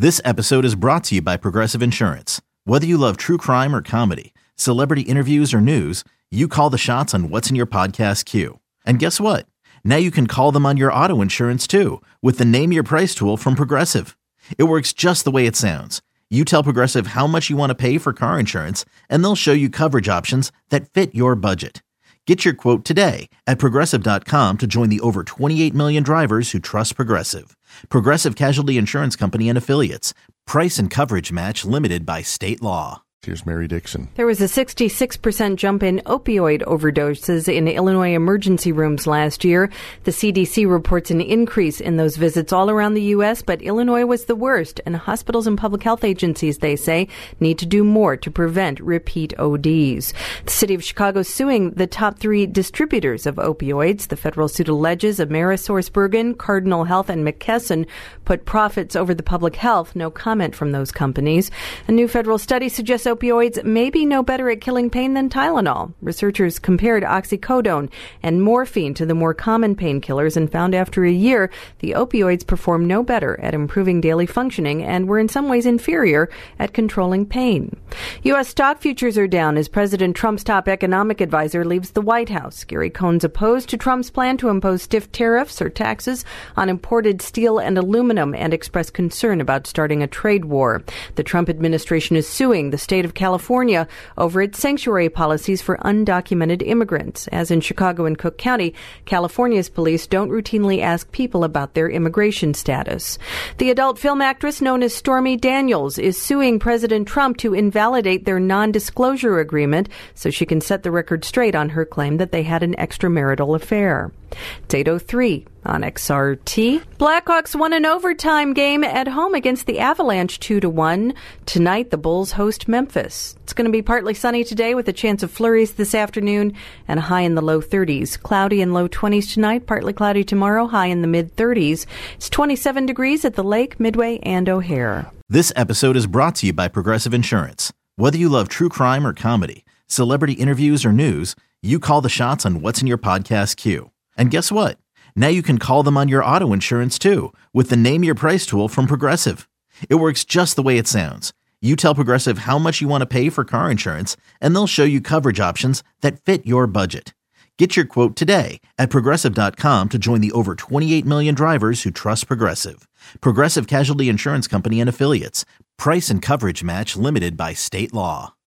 This episode is brought to you by Progressive Insurance. Whether you love true crime or comedy, celebrity interviews or news, you call the shots on what's in your podcast queue. And guess what? Now you can call them on your auto insurance too with the Name Your Price tool from Progressive. It works just the way it sounds. You tell Progressive how much you want to pay for car insurance, and they'll show you coverage options that fit your budget. Get your quote today at Progressive.com to join the over 28 million drivers who trust Progressive. Progressive Casualty Insurance Company and Affiliates. Price and coverage match limited by state law. Here's Mary Dixon. There was a 66% jump in opioid overdoses in Illinois emergency rooms last year. The CDC reports an increase in those visits all around the U.S., but Illinois was the worst, and hospitals and public health agencies, they say, need to do more to prevent repeat ODs. The city of Chicago is suing the top three distributors of opioids. The federal suit alleges AmerisourceBergen, Cardinal Health, and McKesson put profits over the public health. No comment from those companies. A new federal study suggests opioids may be no better at killing pain than Tylenol. Researchers compared oxycodone and morphine to the more common painkillers and found after a year the opioids performed no better at improving daily functioning and were in some ways inferior at controlling pain. U.S. stock futures are down as President Trump's top economic advisor leaves the White House. Gary Cohn's opposed to Trump's plan to impose stiff tariffs or taxes on imported steel and aluminum and expressed concern about starting a trade war. The Trump administration is suing the state of California over its sanctuary policies for undocumented immigrants. As in Chicago and Cook County, California's police don't routinely ask people about their immigration status. The adult film actress known as Stormy Daniels is suing President Trump to invalidate their non-disclosure agreement so she can set the record straight on her claim that they had an extramarital affair. It's 8:03 on XRT. Blackhawks won an overtime game at home against the Avalanche 2-1. Tonight, the Bulls host Memphis. It's going to be partly sunny today with a chance of flurries this afternoon and a high in the low 30s. Cloudy and low 20s tonight, partly cloudy tomorrow, high in the mid 30s. It's 27 degrees at the Lake, Midway, and O'Hare. This episode is brought to you by Progressive Insurance. Whether you love true crime or comedy, celebrity interviews or news, you call the shots on what's in your podcast queue. And guess what? Now you can call them on your auto insurance too with the Name Your Price tool from Progressive. It works just the way it sounds. You tell Progressive how much you want to pay for car insurance, and they'll show you coverage options that fit your budget. Get your quote today at Progressive.com to join the over 28 million drivers who trust Progressive. Progressive Casualty Insurance Company and Affiliates. Price and coverage match limited by state law.